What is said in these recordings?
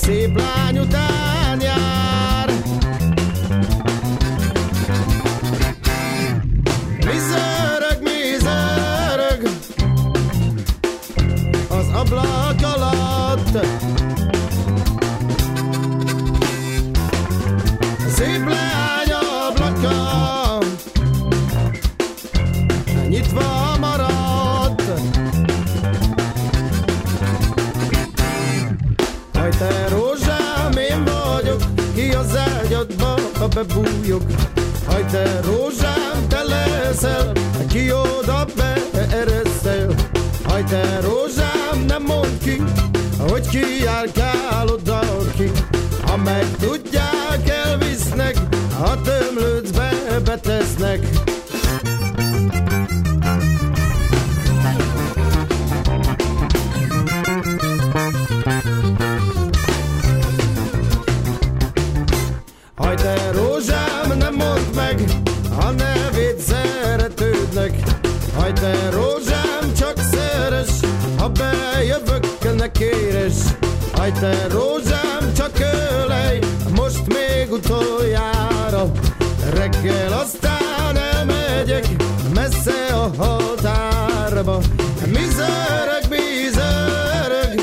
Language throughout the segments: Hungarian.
szép lány után jár. Mi zörög az ablak alatt. Szép lány ablaka nyitva maradt. Haj te rózsám, én vagyok, ki az ágyadba, ha bebújok. Haj te rózsám, te leszel, ki oda beereszel. Haj te rózsám, nem mondd ki, hogy ki járkál oda ki. Ha megtudják, elvisznek, a tömlőcbe betesznek. Haj te rózsám, nem mondd meg a nevét szeretődnek. Haj te rózsám, csak szeres, ha bejövök, ne kéres. Haj te rózsám, csak ölej, most még utoljára. Reggel aztán elmegyek messze a határba. Mi zörög, mi zörög.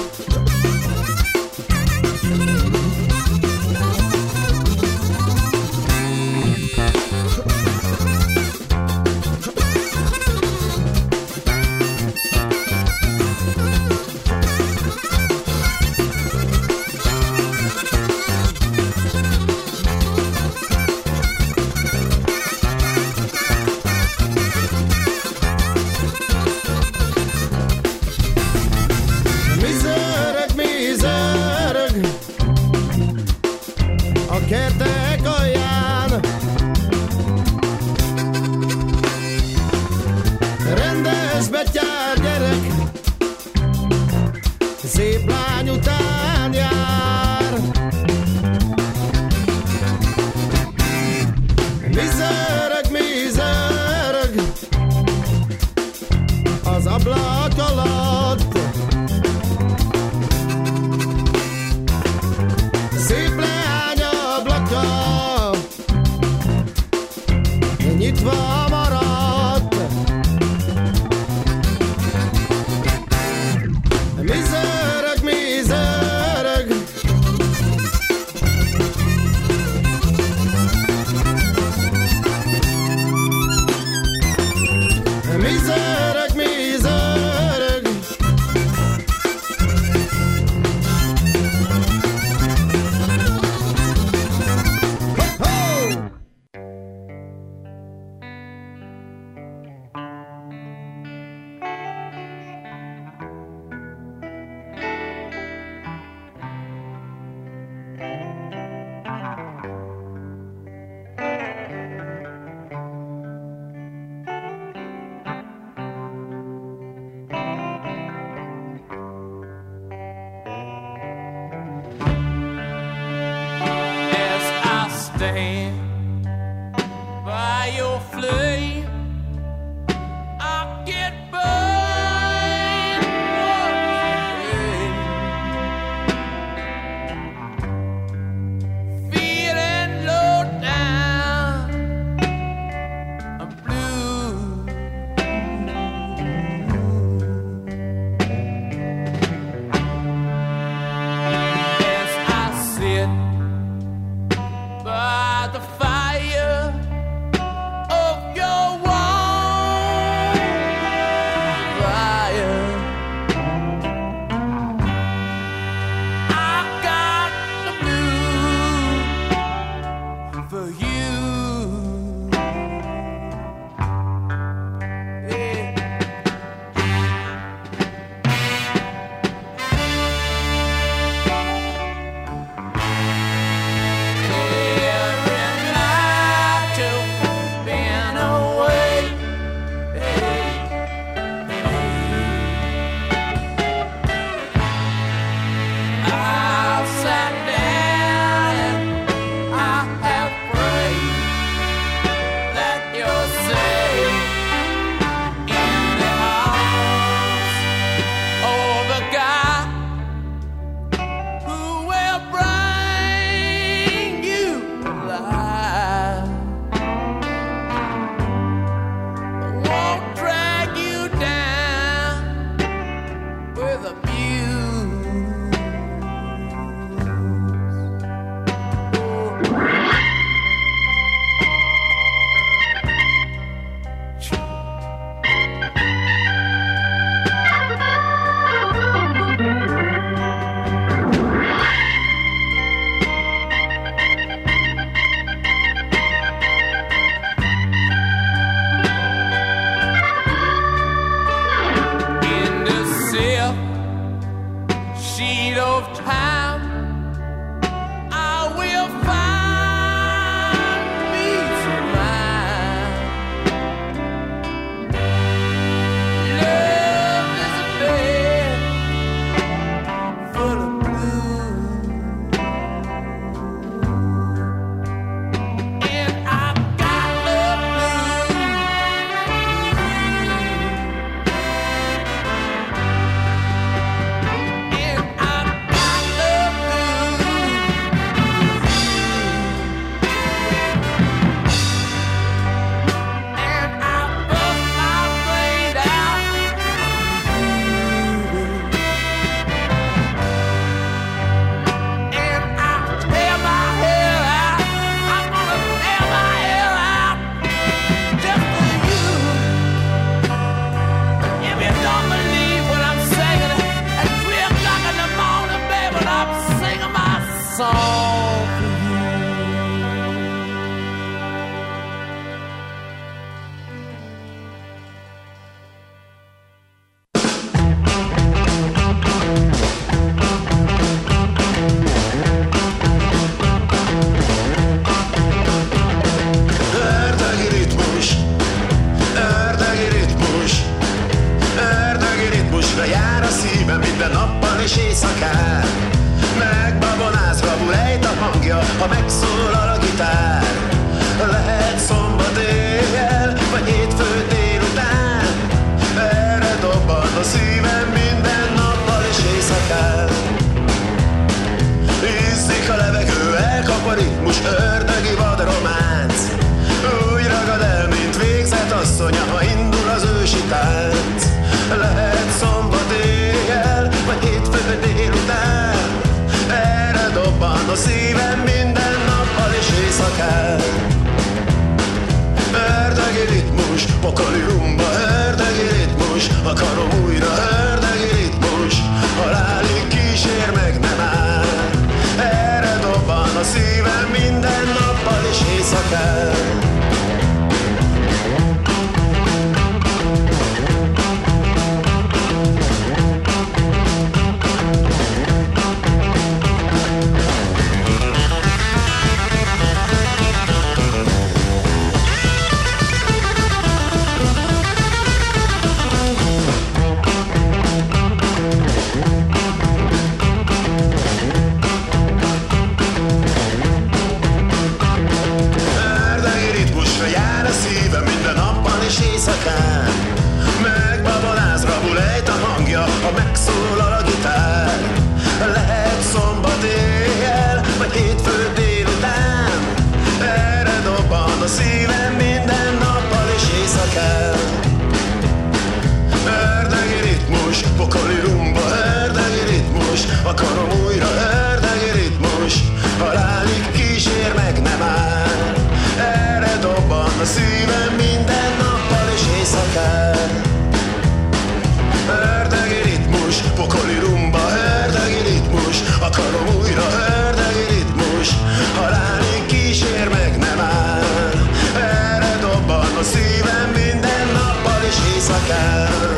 Kertek alján rendes betyár gyerek, szép lány után jár. Mi zörög az ablak alatt. Szép lány ablaka nyitva maradt. Mi zörög, mi zörög. Mi zörög, mi zörög. és éjszakán. Megbabonázva bulejt a hangja, ha megszólal a gitár. Lehet szombat éjjel, vagy hétfő délután. Erre dobban a szívem minden nappal és éjszakán. Izzik a levegő, elkap a ritmus, ördögi vad románc. Úgy ragad el, mint végzett asszonya, ha indul az ősi tánc. Lehet szombat éjjel, vagy hétfő délután. Erre dobban a szívem minden nappal és éjszakán. Ördögi ritmus, pokoli rumba, ördögi ritmus. Akarom újra ördögi ritmus. Halálig kísér meg nem áll. Erre dobban a szívem minden nappal és éjszakán. Megbabonázva bulejt a hangja, ha megszólal a gitár. Lehet szombat éjjel, vagy hétfő délután. Erre dobban a szívem minden nappal és éjszakán. Ördögi ritmus, pokoli rumba, ördögi ritmus. Akarom újra ördögi ritmus. Halálig kísér meg nem áll. Erre dobban a szívem minden nappal és éjszakán. Ördögi ritmus, pokoli rumba, ördögi ritmus. Akarom újra ördögi ritmus. Halálig kísér meg nem áll. Erre dobban a szívem minden nappal és éjszakán.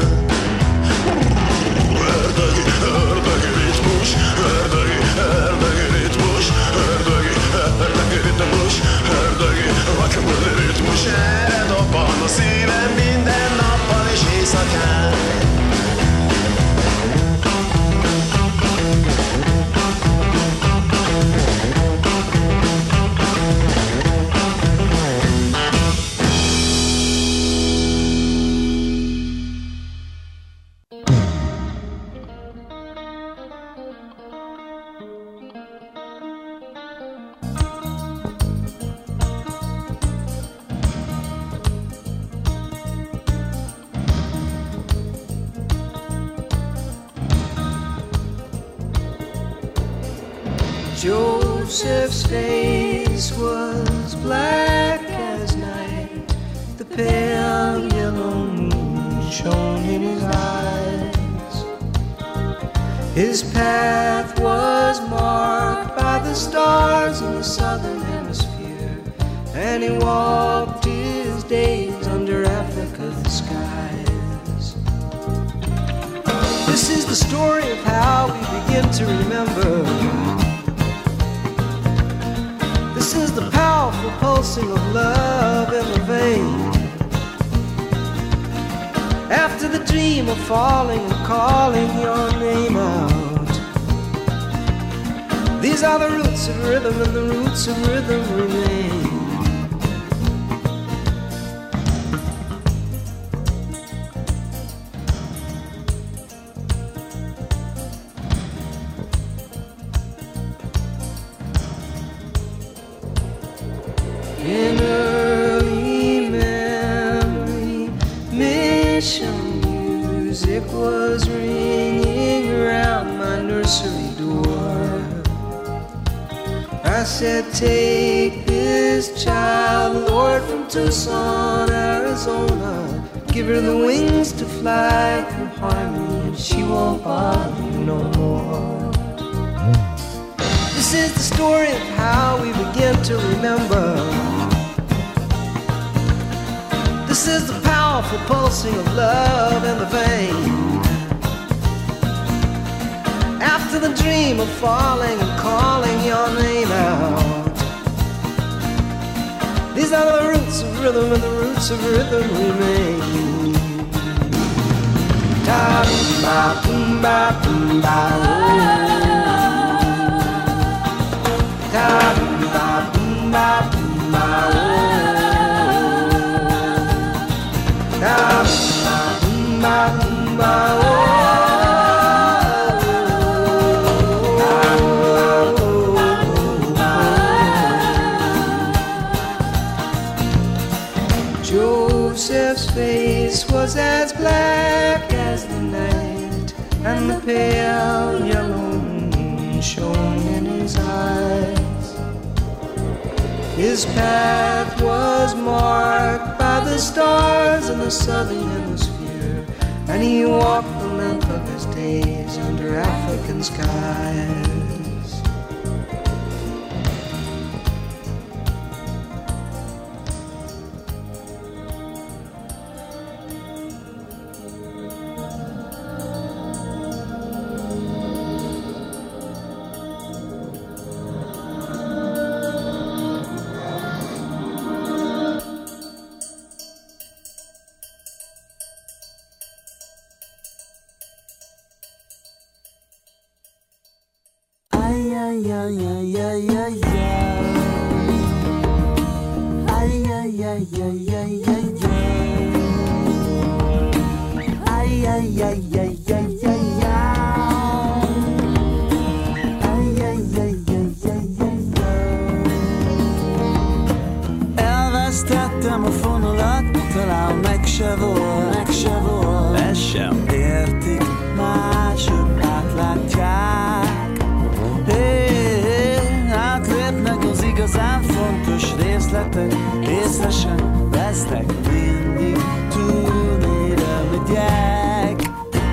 Ördögi, ördögi ritmus, ördögi, ördögi ritmus, ördögi, ördögi ritmus, ördögi, rock'n'roll ritmus. Erre dobban a szívem minden nappal és éjszakán. Joseph's face was black as night. The pale yellow moon shone in his eyes. His path was marked by the stars in the southern hemisphere, and he walked his days under Africa's skies. This is the story of how we begin to remember. This is the powerful pulsing of love in the vein. After the dream of falling and calling your name out. These are the roots of rhythm, and the roots of rhythm remain. In early memory, mission music was ringing around my nursery door. I said, take this child, Lord, from Tucson, Arizona. Give her the wings to fly through harmony, and she won't bother you no more. This is the story of how we begin to remember. This is the powerful pulsing of love in the vein. After the dream of falling and calling your name out. These are the roots of rhythm, and the roots of rhythm remain. Joseph's face was as black as the night, and the pale yellow moon shone in his eyes. His path was marked by the stars in the southern hemisphere, and he walked the length of his days under African skies. Elvesztettem a fonalat, talán meg se volt, ezt sem értik, mások átlátják. Átlépnek az igazán fontos részletek, észre sem vesznek, mindig túlnére megyek.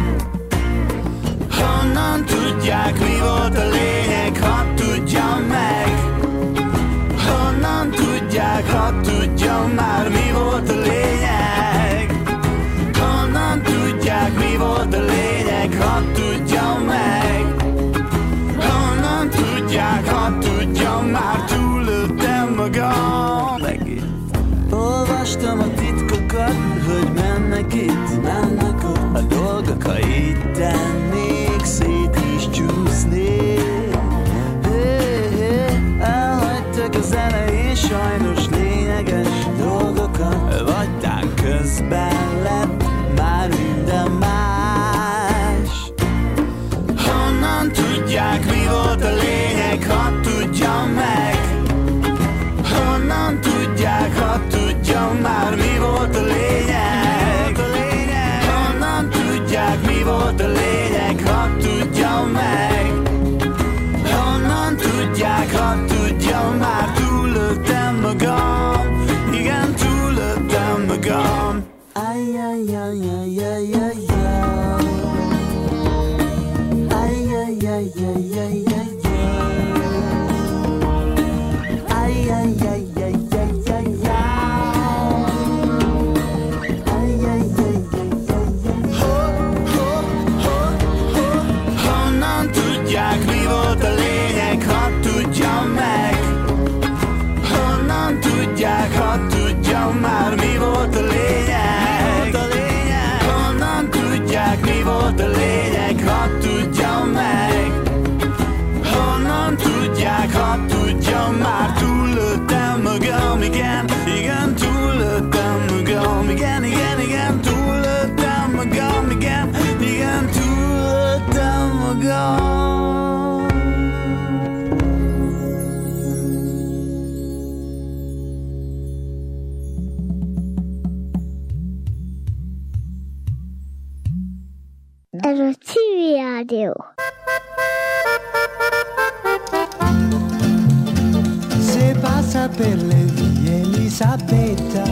Honnan tudják, mi volt a lényeg, hadd tudjam meg. Honnan tudják, hadd tudjam már, mi volt a lényeg. Honnan tudják, mi volt a lényeg, hadd tudjam meg. Honnan tudják, hadd tudjam már, túlöltem magam. Megint olvastam a titkokat, hogy mennek itt, mennek ott a dolgok, ha itt tennék, szét is csúsznék. Elhagytak az elején sajnos lényeges dolgokat, vagytán közben lett már minden más. Honnan tudják, mi volt a lényeg, hadd tudjam meg. Honnan tudják, hadd tudjam már, mi volt a lényeg. Honnan tudják, mi volt a lényeg, hadd tudjam meg. Honnan tudják, hadd tudjam már, túlöltem magam. Igen, túlöltem magam. Honnan tudják, mi volt a lényeg, hadd tudjam meg. Honnan tudják, hadd tudjam már, mi volt a lényeg. Honnan tudják, mi volt a lényeg, hadd tudjam meg. Honnan tudják, hadd tudjam már, túlöltem magam, igen, igen, túlöltem magam, igen, igen, igen, túlöltem magam, igen, igen, túlöltem magam. Ez a Civil Rádió. Se passa per le vie Elisabetta,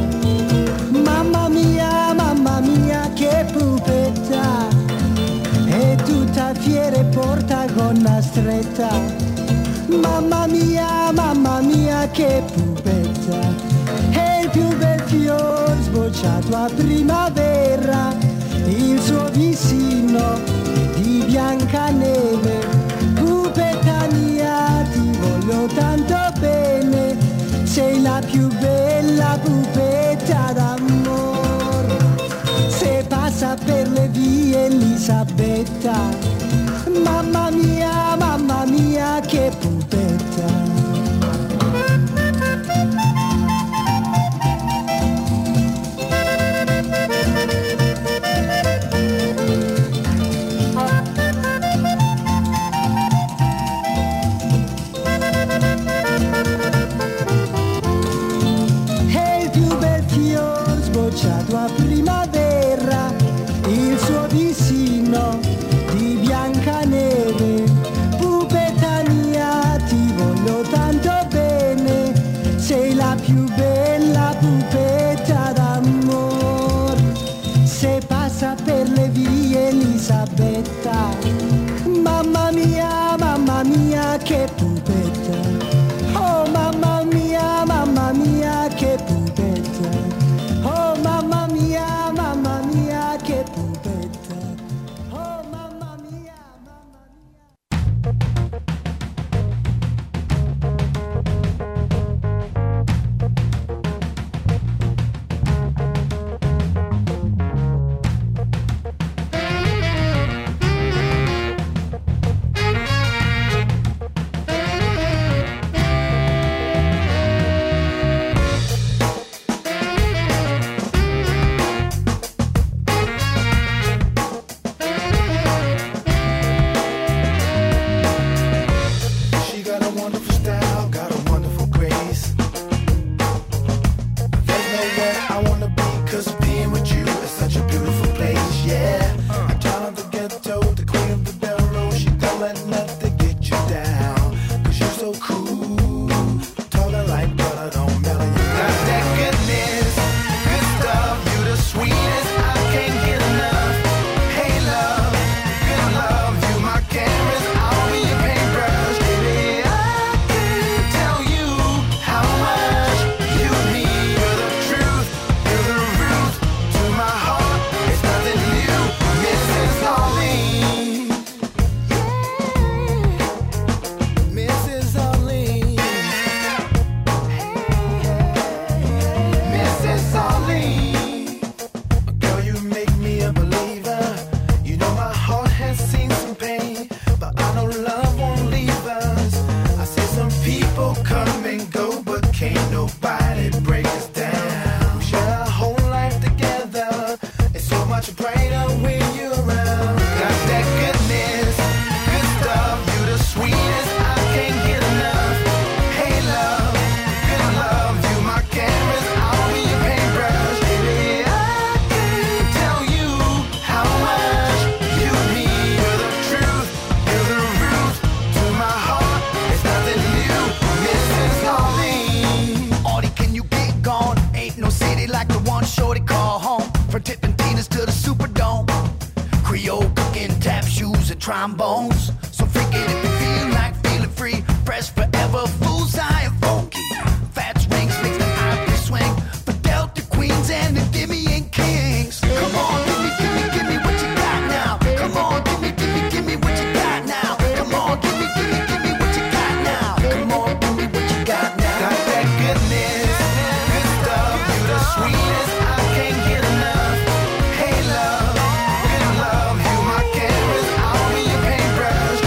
mamma mia che pupetta, è tutta fiera e porta gonna stretta, mamma mia che pupetta, è il più bel fior sbocciato a primavera, il suo vicino di Biancaneve. Pupetta mia, ti voglio tanto bene, sei la più bella pupetta d'amor. Se passa per le vie Elisabetta. Mamma mia, che pupetta. A primavera il suo vicino di Biancaneve. Pupetta mia, ti voglio tanto bene, sei la più bella pupetta d'amor. Se passa per le vie Elisabetta, mamma mia che pupetta. Oh mamma mia che pupetta. Oh mamma mia, che pupetta. Oh mamma mia, trombones. So freak it if you feel like feeling free. Fresh forever, fools high and funky. Fats rings makes the Irish swing. For Delta Queens and the Dimian Kings. Come on, give me what you got now. Come on, give me what you got now. Come on, give me what you got now. Come on, give me what you got now. Got that goodness, good stuff. You the sweetest, I can't get enough. Hey love, good love, you my canvas, I'll be your paintbrush.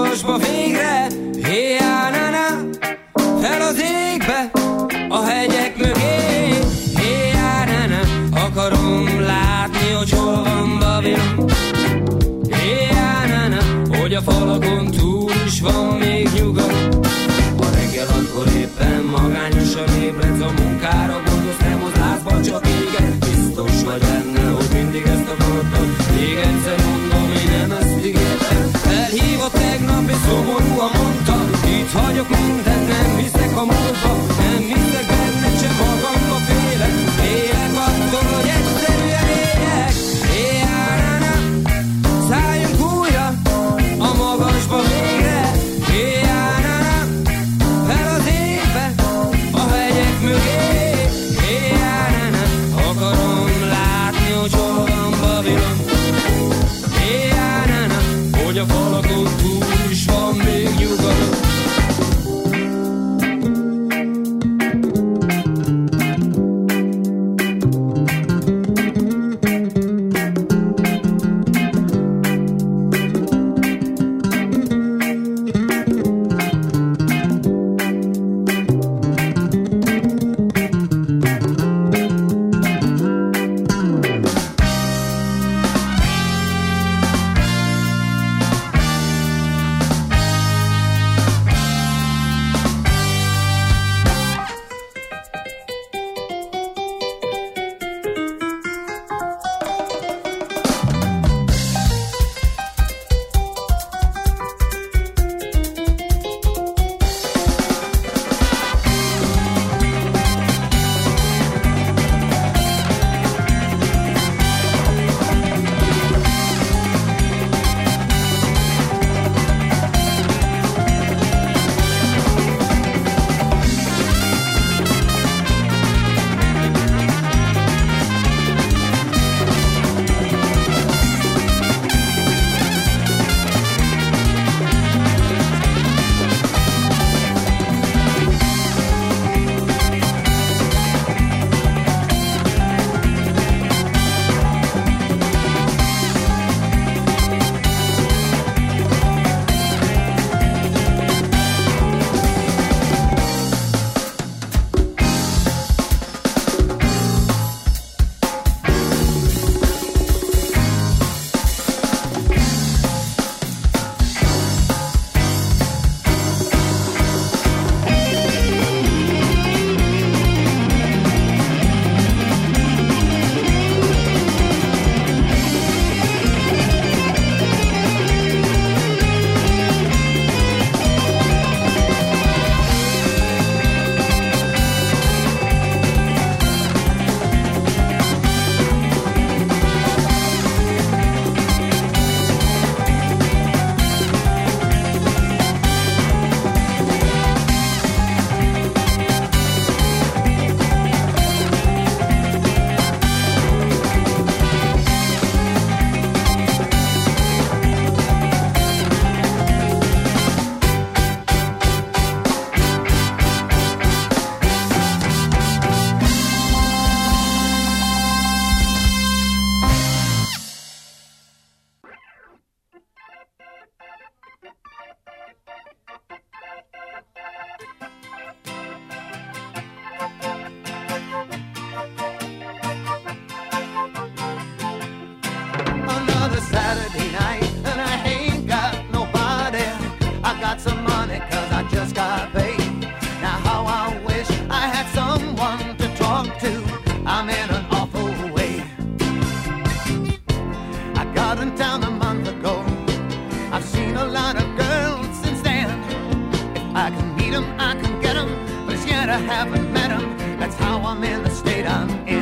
magasba végre, héjá-na-na, fel az égbe, a hegyek mögé, héjá-na-na, akarom látni, hogy hol van Babilon, héjá-na-na, hogy a falakon túl is van még nyugalom. A reggel akkor éppen magányosan ébredsz, a munkára gondolsz, nem az lázba csak éget. Biztos vagy benne, hogy mindig ezt akartad, még egyszer mondom, én nem ezt ígértem. Elhívott tegnap és szomorúan mondta, itt hagyok mindent, nem hiszek a múltba, nem hiszek benne, csak magamba félek. Félek attól, hogy egyszerűen éljek. Éjjel-na-na, szálljunk újra a magasba végre. Éjjel-na-na, fel az égbe, a hegyek mögé. Éjjel-na-na, akarom látni, hogy hol van Babilon. Éjjel-na-na, hogy a falakon túl is van még nyugalom. I haven't met him. That's how I'm in the state I'm in.